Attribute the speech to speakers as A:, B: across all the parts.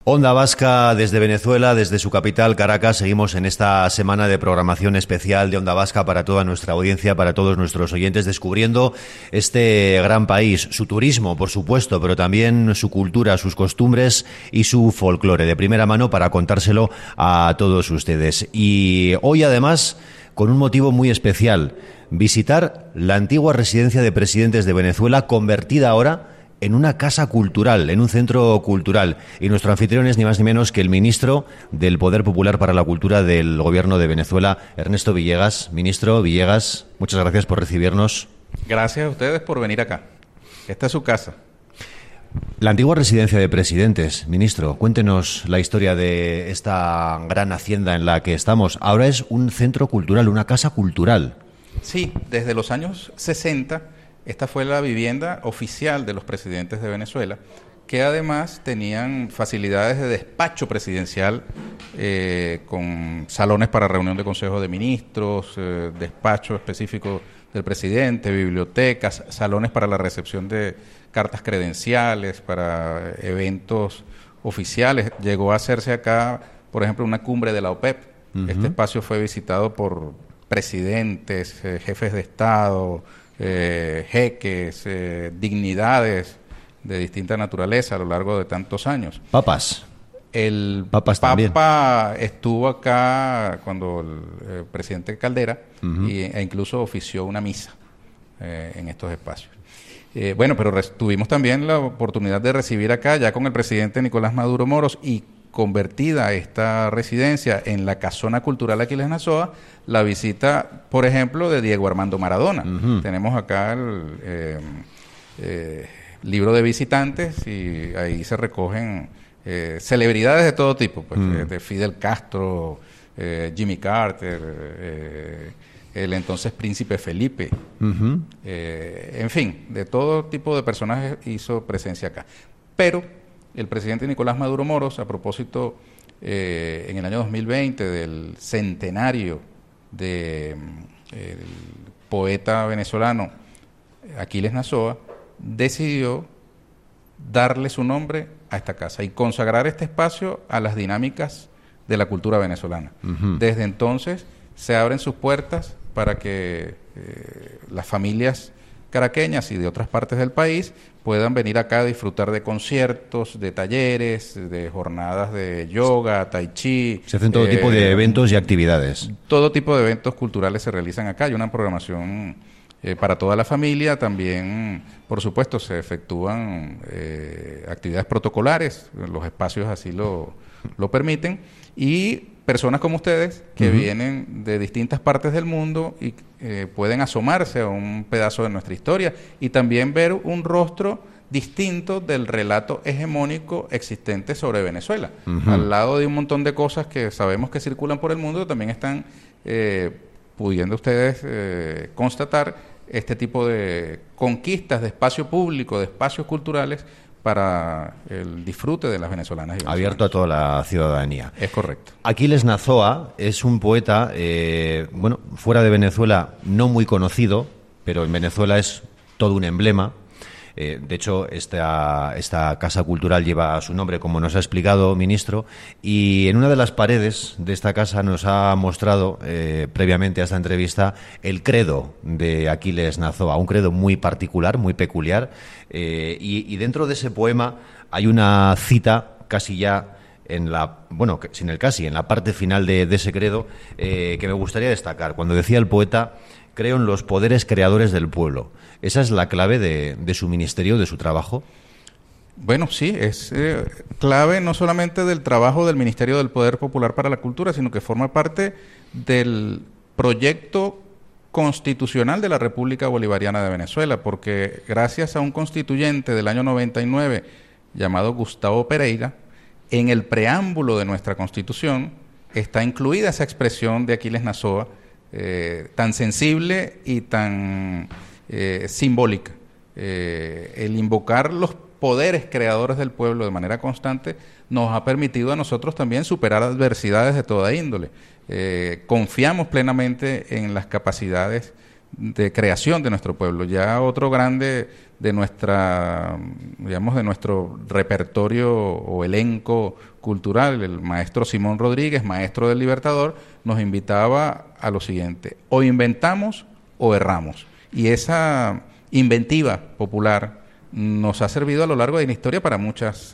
A: Onda Vasca desde Venezuela, desde su capital, Caracas. Seguimos en esta semana de programación especial de Onda Vasca para toda nuestra audiencia, para todos nuestros oyentes, descubriendo este gran país, su turismo, por supuesto, pero también su cultura, sus costumbres y su folclore, de primera mano para contárselo a todos ustedes. Y hoy, además, con un motivo muy especial, visitar la antigua residencia de presidentes de Venezuela, convertida ahora en una casa cultural, en un centro cultural. Y nuestro anfitrión es ni más ni menos que el ministro del Poder Popular para la Cultura del Gobierno de Venezuela, Ernesto Villegas. Ministro Villegas, muchas gracias por recibirnos.
B: Gracias a ustedes por venir acá. Esta es su casa.
A: La antigua residencia de presidentes, ministro, cuéntenos la historia de esta gran hacienda en la que estamos. Ahora es un centro cultural, una casa cultural.
B: Sí, desde los años 60... esta fue la vivienda oficial de los presidentes de Venezuela, que además tenían facilidades de despacho presidencial con salones para reunión de consejos de ministros, despacho específico del presidente, bibliotecas, salones para la recepción de cartas credenciales, para eventos oficiales. Llegó a hacerse acá, por ejemplo, una cumbre de la OPEP. Este espacio fue visitado por presidentes, jefes de Estado, jeques, dignidades de distinta naturaleza a lo largo de tantos años.
A: Papas.
B: El
A: Papas
B: Papa
A: también
B: estuvo acá cuando el presidente Caldera e incluso ofició una misa en estos espacios. Bueno, pero tuvimos también la oportunidad de recibir acá, ya con el presidente Nicolás Maduro Moros, y convertida esta residencia en la Casona Cultural Aquiles Nazoa, la visita, por ejemplo, de Diego Armando Maradona. Tenemos acá el libro de visitantes y ahí se recogen celebridades de todo tipo, pues, de Fidel Castro, Jimmy Carter, el entonces príncipe Felipe, en fin, de todo tipo de personajes hizo presencia acá. Pero el presidente Nicolás Maduro Moros, a propósito, en el año 2020 del centenario del poeta venezolano Aquiles Nazoa, decidió darle su nombre a esta casa y consagrar este espacio a las dinámicas de la cultura venezolana. Desde entonces se abren sus puertas para que las familias caraqueñas y de otras partes del país puedan venir acá a disfrutar de conciertos, de talleres, de jornadas de yoga, tai chi.
A: Se hacen todo tipo de eventos y actividades.
B: Todo tipo de eventos culturales se realizan acá. Hay una programación para toda la familia. También, por supuesto, se efectúan actividades protocolares. Los espacios así lo permiten. Y personas como ustedes que vienen de distintas partes del mundo y pueden asomarse a un pedazo de nuestra historia y también ver un rostro distinto del relato hegemónico existente sobre Venezuela. Al lado de un montón de cosas que sabemos que circulan por el mundo, también están pudiendo ustedes constatar este tipo de conquistas de espacio público, de espacios culturales para el disfrute de las venezolanas y venezolanos.
A: Abierto a toda la ciudadanía.
B: Es correcto.
A: Aquiles Nazoa es un poeta, fuera de Venezuela no muy conocido, pero en Venezuela es todo un emblema. De hecho, esta casa cultural lleva su nombre, como nos ha explicado, ministro, y en una de las paredes de esta casa nos ha mostrado, previamente a esta entrevista, el credo de Aquiles Nazoa, un credo muy particular, muy peculiar, y dentro de ese poema hay una cita casi ya en la parte final de ese credo, que me gustaría destacar, cuando decía el poeta: creo en los poderes creadores del pueblo. ¿Esa es la clave de su ministerio, de su trabajo?
B: Bueno, sí, es clave no solamente del trabajo del Ministerio del Poder Popular para la Cultura, sino que forma parte del proyecto constitucional de la República Bolivariana de Venezuela, porque gracias a un constituyente del año 99 llamado Gustavo Pereira, en el preámbulo de nuestra Constitución está incluida esa expresión de Aquiles Nazoa, tan sensible y tan simbólica. El invocar los poderes creadores del pueblo de manera constante nos ha permitido a nosotros también superar adversidades de toda índole. Confiamos plenamente en las capacidades de creación de nuestro pueblo. Ya otro grande de nuestra, digamos, de nuestro repertorio o elenco cultural, el maestro Simón Rodríguez, maestro del Libertador, nos invitaba a lo siguiente: o inventamos o erramos. Y esa inventiva popular nos ha servido a lo largo de la historia para muchas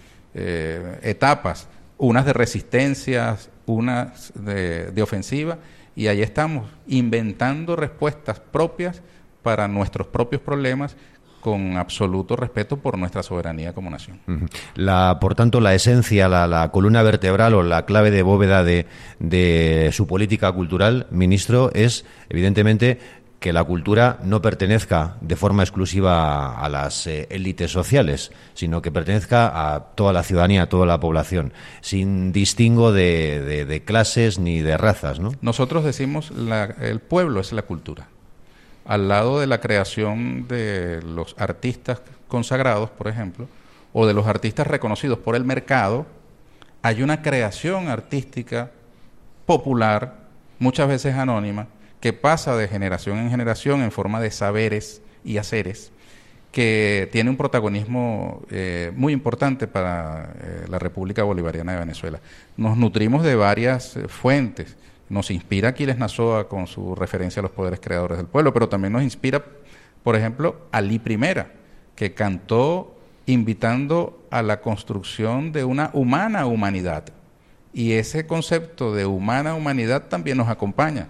B: etapas, unas de resistencias, unas de ofensiva, y ahí estamos, inventando respuestas propias para nuestros propios problemas, con absoluto respeto por nuestra soberanía como nación.
A: Por tanto, la esencia, la columna vertebral o la clave de bóveda de su política cultural, ministro, es evidentemente que la cultura no pertenezca de forma exclusiva a las élites sociales, sino que pertenezca a toda la ciudadanía, a toda la población, sin distingo de clases ni de razas, ¿no?
B: Nosotros decimos el pueblo es la cultura. Al lado de la creación de los artistas consagrados, por ejemplo, o de los artistas reconocidos por el mercado, hay una creación artística popular, muchas veces anónima, que pasa de generación en generación en forma de saberes y haceres, que tiene un protagonismo muy importante para la República Bolivariana de Venezuela. Nos nutrimos de varias fuentes. Nos inspira Aquiles Nazoa con su referencia a los poderes creadores del pueblo, pero también nos inspira, por ejemplo, Alí I, que cantó invitando a la construcción de una humana humanidad. Y ese concepto de humana humanidad también nos acompaña.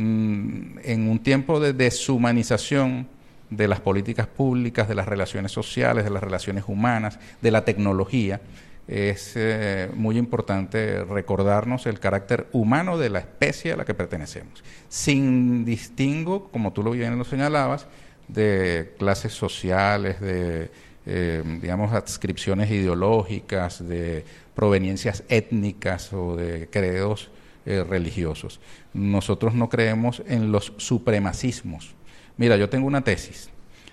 B: En un tiempo de deshumanización de las políticas públicas, de las relaciones sociales, de las relaciones humanas, de la tecnología, es muy importante recordarnos el carácter humano de la especie a la que pertenecemos, sin distingo, como tú lo bien lo señalabas, de clases sociales, de digamos, adscripciones ideológicas, de proveniencias étnicas o de credos religiosos. Nosotros no creemos en los supremacismos. Mira, yo tengo una tesis.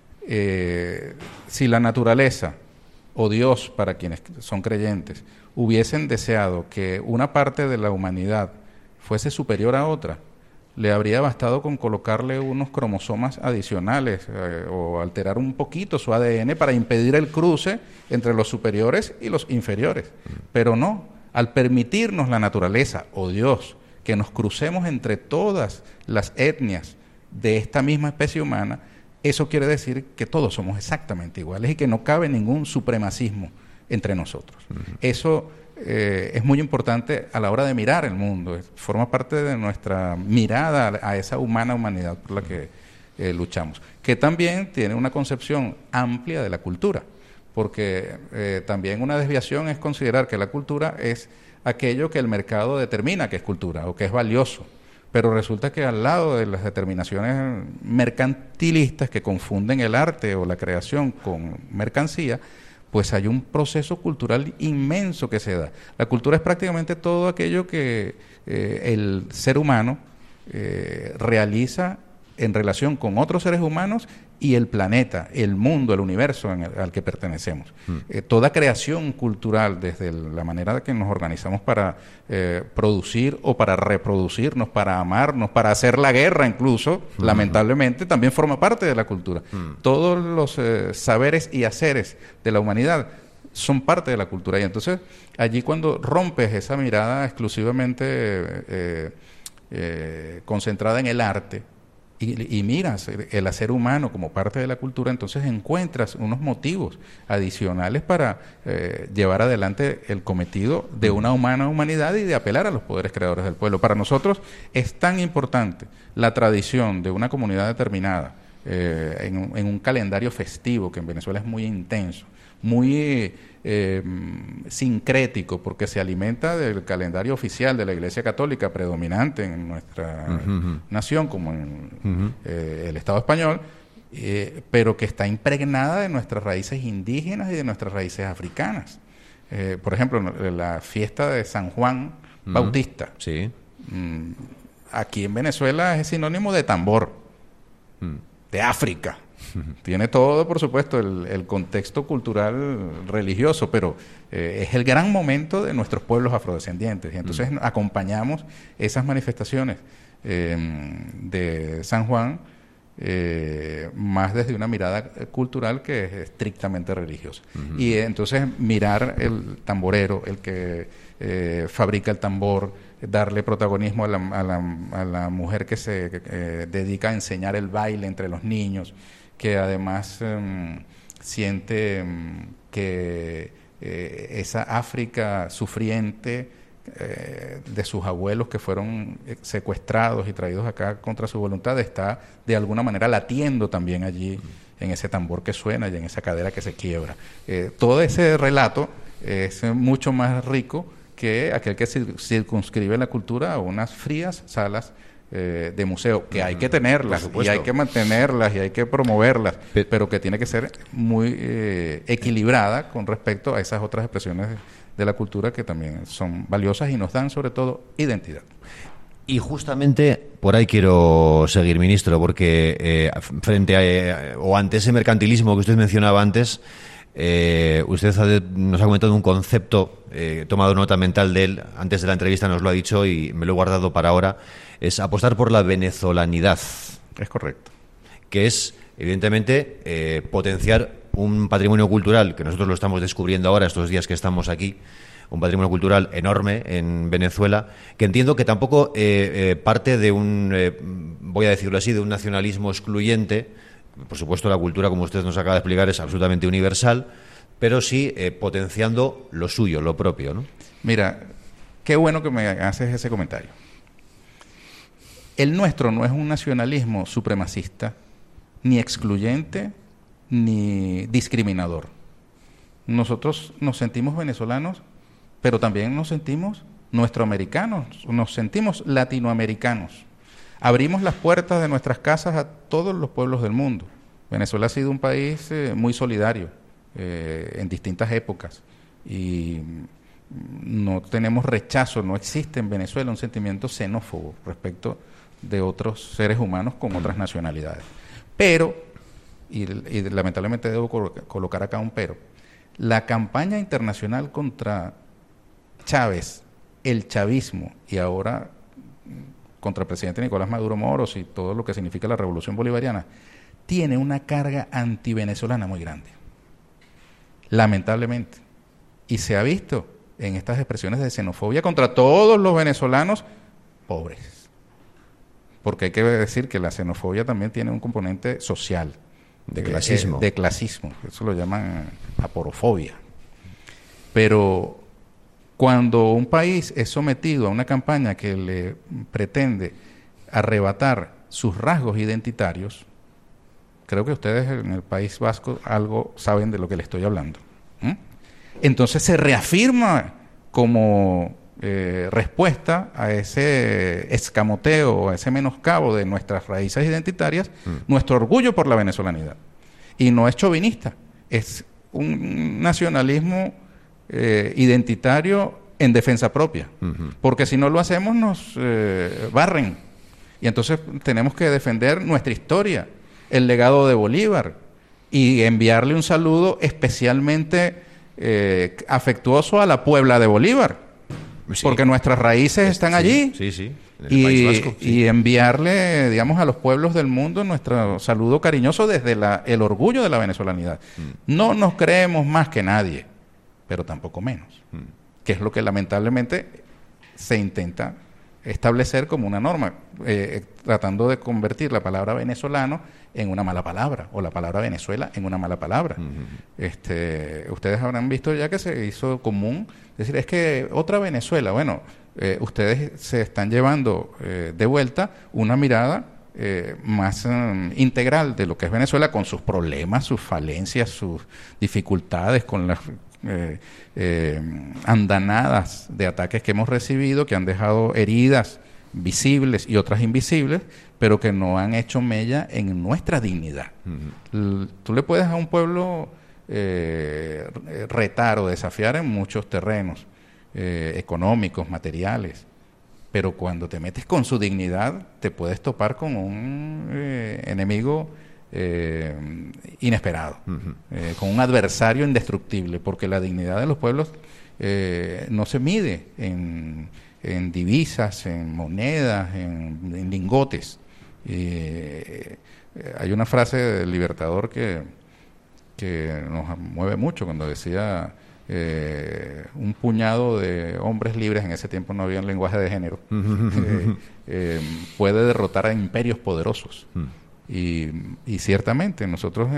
B: Si la naturaleza o Dios, para quienes son creyentes, hubiesen deseado que una parte de la humanidad fuese superior a otra, le habría bastado con colocarle unos cromosomas adicionales o alterar un poquito su ADN para impedir el cruce entre los superiores y los inferiores. Pero no, al permitirnos la naturaleza o Dios que nos crucemos entre todas las etnias de esta misma especie humana, eso quiere decir que todos somos exactamente iguales y que no cabe ningún supremacismo entre nosotros. Eso es muy importante a la hora de mirar el mundo, forma parte de nuestra mirada a esa humana humanidad por la que luchamos, que también tiene una concepción amplia de la cultura, porque también una desviación es considerar que la cultura es aquello que el mercado determina que es cultura o que es valioso. Pero resulta que al lado de las determinaciones mercantilistas que confunden el arte o la creación con mercancía, pues hay un proceso cultural inmenso que se da. La cultura es prácticamente todo aquello que el ser humano realiza en relación con otros seres humanos y el planeta, el mundo, el universo al que pertenecemos. Toda creación cultural, desde la manera que nos organizamos para producir o para reproducirnos, para amarnos, para hacer la guerra incluso, lamentablemente, también forma parte de la cultura. Todos los saberes y haceres de la humanidad son parte de la cultura. Y entonces, allí cuando rompes esa mirada exclusivamente concentrada en el arte, y miras el hacer humano como parte de la cultura, entonces encuentras unos motivos adicionales para llevar adelante el cometido de una humana humanidad y de apelar a los poderes creadores del pueblo. Para nosotros es tan importante la tradición de una comunidad determinada en un calendario festivo que en Venezuela es muy intenso, muy sincrético, porque se alimenta del calendario oficial de la Iglesia Católica predominante en nuestra nación, como en el Estado español, pero que está impregnada de nuestras raíces indígenas y de nuestras raíces africanas. Por ejemplo, la fiesta de San Juan Bautista.
A: Sí.
B: Aquí en Venezuela es sinónimo de tambor, de África. Tiene todo, por supuesto, el contexto cultural religioso, pero es el gran momento de nuestros pueblos afrodescendientes. Y entonces acompañamos esas manifestaciones de San Juan más desde una mirada cultural que es estrictamente religiosa. Y entonces mirar el tamborero, el que fabrica el tambor, darle protagonismo a la mujer que se dedica a enseñar el baile entre los niños, que además siente que esa África sufriente de sus abuelos que fueron secuestrados y traídos acá contra su voluntad, está de alguna manera latiendo también allí en ese tambor que suena y en esa cadera que se quiebra. Todo ese relato es mucho más rico que aquel que circunscribe la cultura a unas frías salas de museo, que hay que tenerlas y hay que mantenerlas y hay que promoverlas, pero que tiene que ser muy equilibrada con respecto a esas otras expresiones de la cultura que también son valiosas y nos dan sobre todo identidad.
A: Y justamente por ahí quiero seguir, ministro, porque frente a o ante ese mercantilismo que usted mencionaba antes, usted nos ha comentado un concepto, he tomado nota mental de él, antes de la entrevista nos lo ha dicho y me lo he guardado para ahora, es apostar por la venezolanidad.
B: Es correcto.
A: Que es, evidentemente, potenciar un patrimonio cultural, que nosotros lo estamos descubriendo ahora, estos días que estamos aquí, un patrimonio cultural enorme en Venezuela, que entiendo que tampoco parte de un, voy a decirlo así, de un nacionalismo excluyente. Por supuesto, la cultura, como usted nos acaba de explicar, es absolutamente universal, pero sí potenciando lo suyo, lo propio, ¿no?
B: Mira, qué bueno que me haces ese comentario. El nuestro no es un nacionalismo supremacista, ni excluyente, ni discriminador. Nosotros nos sentimos venezolanos, pero también nos sentimos nuestroamericanos, nos sentimos latinoamericanos. Abrimos las puertas de nuestras casas a todos los pueblos del mundo. Venezuela ha sido un país muy solidario en distintas épocas y no tenemos rechazo, no existe en Venezuela un sentimiento xenófobo respecto de otros seres humanos con otras nacionalidades. Pero, y lamentablemente debo colocar acá un pero, la campaña internacional contra Chávez, el chavismo y ahora contra el presidente Nicolás Maduro Moros y todo lo que significa la revolución bolivariana, tiene una carga antivenezolana muy grande, lamentablemente. Y se ha visto en estas expresiones de xenofobia contra todos los venezolanos pobres. Porque hay que decir que la xenofobia también tiene un componente social.
A: De clasismo.
B: De clasismo, eso lo llaman aporofobia. Pero cuando un país es sometido a una campaña que le pretende arrebatar sus rasgos identitarios, creo que ustedes en el País Vasco algo saben de lo que le estoy hablando. Entonces se reafirma como respuesta a ese escamoteo, a ese menoscabo de nuestras raíces identitarias, nuestro orgullo por la venezolanidad. Y no es chauvinista, es un nacionalismo identitario en defensa propia, porque si no lo hacemos nos barren, y entonces tenemos que defender nuestra historia, el legado de Bolívar, y enviarle un saludo especialmente afectuoso a la Puebla de Bolívar, sí, porque nuestras raíces están allí,
A: en el País Vasco,
B: y enviarle, digamos, a los pueblos del mundo nuestro saludo cariñoso desde el orgullo de la venezolanidad. No nos creemos más que nadie, pero tampoco menos, que es lo que lamentablemente se intenta establecer como una norma, tratando de convertir la palabra venezolano en una mala palabra, o la palabra Venezuela en una mala palabra. Ustedes habrán visto ya que se hizo común decir, es que otra Venezuela. Bueno, ustedes se están llevando de vuelta una mirada más integral de lo que es Venezuela, con sus problemas, sus falencias, sus dificultades, con las andanadas de ataques que hemos recibido, que han dejado heridas visibles y otras invisibles, pero que no han hecho mella en nuestra dignidad. Tú le puedes a un pueblo retar o desafiar en muchos terrenos económicos, materiales, pero cuando te metes con su dignidad te puedes topar con un enemigo inesperado, con un adversario indestructible, porque la dignidad de los pueblos no se mide en divisas, en monedas, en lingotes. hay una frase del Libertador que nos mueve mucho cuando decía un puñado de hombres libres, en ese tiempo no había un lenguaje de género, puede derrotar a imperios poderosos. Y ciertamente nosotros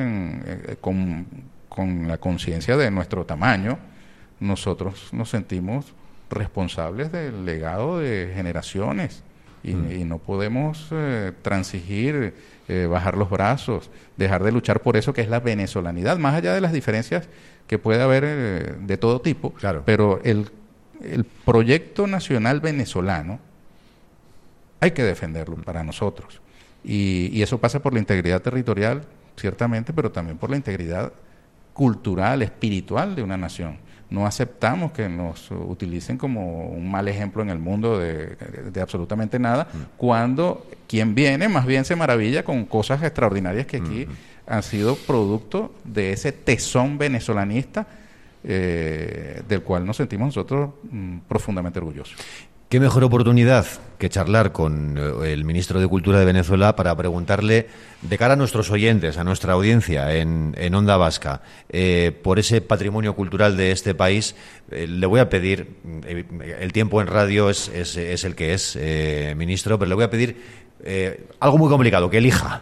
B: con la conciencia de nuestro tamaño, nosotros nos sentimos responsables del legado de generaciones y no podemos transigir, bajar los brazos, dejar de luchar por eso que es la venezolanidad, más allá de las diferencias que puede haber de todo tipo.
A: Claro.
B: Pero el proyecto nacional venezolano hay que defenderlo para nosotros. Y eso pasa por la integridad territorial, ciertamente, pero también por la integridad cultural, espiritual de una nación. No aceptamos que nos utilicen como un mal ejemplo en el mundo de absolutamente nada, cuando quien viene más bien se maravilla con cosas extraordinarias que aquí han sido producto de ese tesón venezolanista del cual nos sentimos nosotros profundamente orgullosos.
A: ¿Qué mejor oportunidad que charlar con el ministro de Cultura de Venezuela para preguntarle, de cara a nuestros oyentes, a nuestra audiencia en Onda Vasca, por ese patrimonio cultural de este país? Le voy a pedir, el tiempo en radio es el que es, ministro, pero le voy a pedir algo muy complicado, que elija,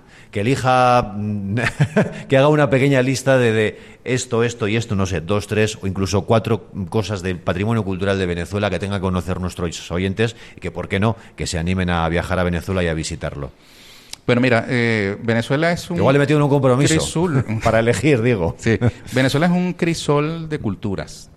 A: que haga una pequeña lista de esto y esto, no sé, 2, 3 o incluso 4 cosas del patrimonio cultural de Venezuela que tengan que conocer nuestros oyentes y que, ¿por qué no?, que se animen a viajar a Venezuela y a visitarlo.
B: Bueno, mira, Venezuela es un...
A: Igual le he metido en un compromiso
B: crisol
A: para elegir, digo.
B: Sí, Venezuela es un crisol de culturas.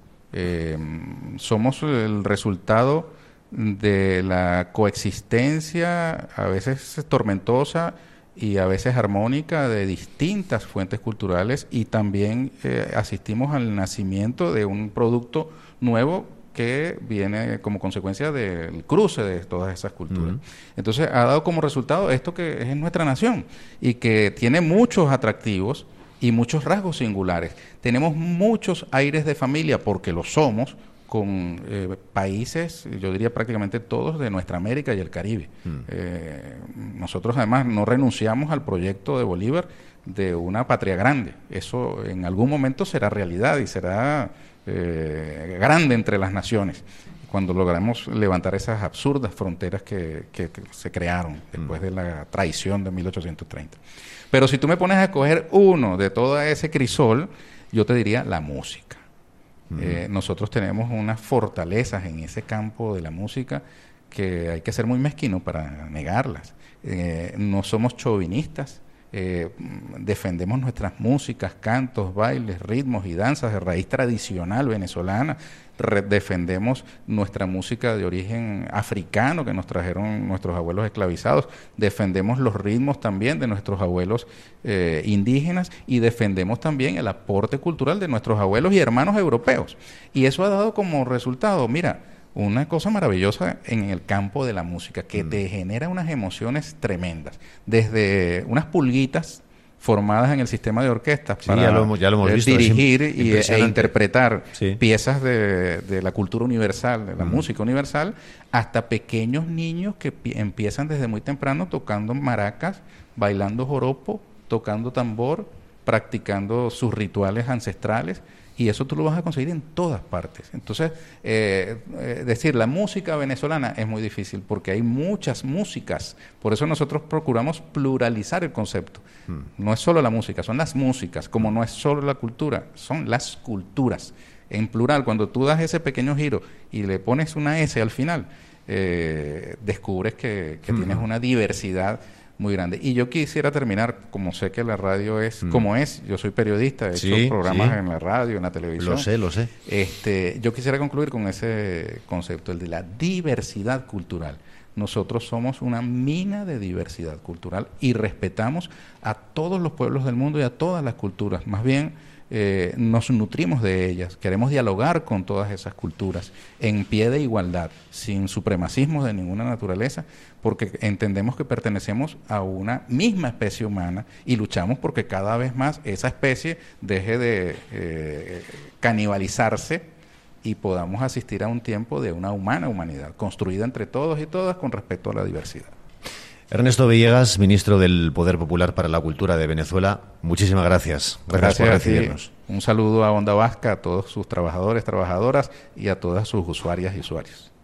B: Somos el resultado de la coexistencia, a veces tormentosa y a veces armónica, de distintas fuentes culturales, y también asistimos al nacimiento de un producto nuevo que viene como consecuencia del cruce de todas esas culturas. Entonces ha dado como resultado esto que es nuestra nación y que tiene muchos atractivos y muchos rasgos singulares. Tenemos muchos aires de familia, porque lo somos, con países, yo diría prácticamente todos, de nuestra América y el Caribe. Nosotros además no renunciamos al proyecto de Bolívar de una patria grande. Eso en algún momento será realidad y será grande entre las naciones, cuando logramos levantar esas absurdas fronteras que se crearon después de la traición de 1830. Pero si tú me pones a escoger uno de todo ese crisol, yo te diría la música. Nosotros tenemos unas fortalezas en ese campo de la música que hay que ser muy mezquino para negarlas. No somos chauvinistas, defendemos nuestras músicas, cantos, bailes, ritmos y danzas de raíz tradicional venezolana. Defendemos nuestra música de origen africano que nos trajeron nuestros abuelos esclavizados. Defendemos los ritmos también de nuestros abuelos indígenas, y defendemos también el aporte cultural de nuestros abuelos y hermanos europeos. Y eso ha dado como resultado, mira, una cosa maravillosa en el campo de la música, que te genera unas emociones tremendas, desde unas pulguitas formadas en el sistema de orquestas para
A: ya lo hemos visto,
B: dirigir e interpretar piezas de la cultura universal, de la música universal, hasta pequeños niños que empiezan desde muy temprano tocando maracas, bailando joropo, tocando tambor, practicando sus rituales ancestrales. Y eso tú lo vas a conseguir en todas partes. Entonces, decir la música venezolana es muy difícil, porque hay muchas músicas. Por eso nosotros procuramos pluralizar el concepto. No es solo la música, son las músicas. Como no es solo la cultura, son las culturas. En plural, cuando tú das ese pequeño giro y le pones una S al final, descubres que tienes una diversidad muy grande. Y yo quisiera terminar, como sé que la radio es como es, yo soy periodista, he hecho programas en la radio, en la televisión.
A: Lo sé.
B: Yo quisiera concluir con ese concepto, el de la diversidad cultural. Nosotros somos una mina de diversidad cultural y respetamos a todos los pueblos del mundo y a todas las culturas. Más bien, nos nutrimos de ellas, queremos dialogar con todas esas culturas en pie de igualdad, sin supremacismos de ninguna naturaleza, porque entendemos que pertenecemos a una misma especie humana y luchamos porque cada vez más esa especie deje de canibalizarse y podamos asistir a un tiempo de una humanidad construida entre todos y todas con respeto a la diversidad.
A: Ernesto Villegas, ministro del Poder Popular para la Cultura de Venezuela, muchísimas gracias. Gracias por recibirnos.
B: Un saludo a Onda Vasca, a todos sus trabajadores, trabajadoras y a todas sus usuarias y usuarios.